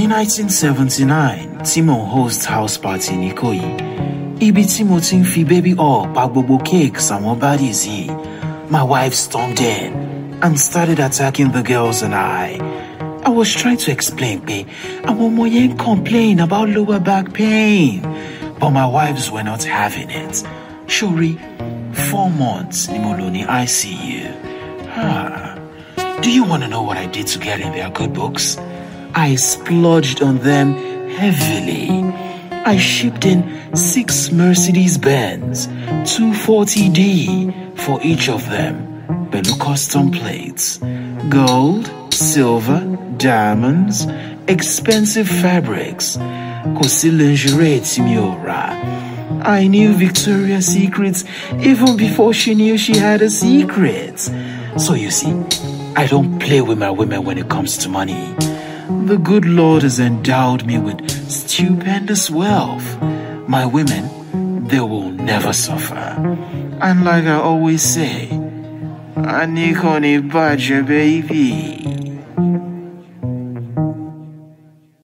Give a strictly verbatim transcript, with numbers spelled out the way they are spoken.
In nineteen seventy-nine, Timo hosts house party in Ikoyi. Ibi Timo ting fi baby all bagbobo cakes and bodies he. My wife stormed in and started attacking the girls and I. I was trying to explain, babe. I want more yen complain about lower back pain. But my wives were not having it. Shuri, four months in Moloni I C U. Ah. Do you want to know what I did to get in their good books? I splurged on them heavily. I shipped in six Mercedes-Benz two forty D for each of them. Belu custom plates, gold, silver, diamonds, expensive fabrics. Kosi lingerie Timiora. I knew Victoria's Secrets even before she knew she had a secret. So you see, I don't play with my women when it comes to money. The good Lord has endowed me with stupendous wealth. My women, they will never suffer. And like I always say, Anikoni Baja, baby.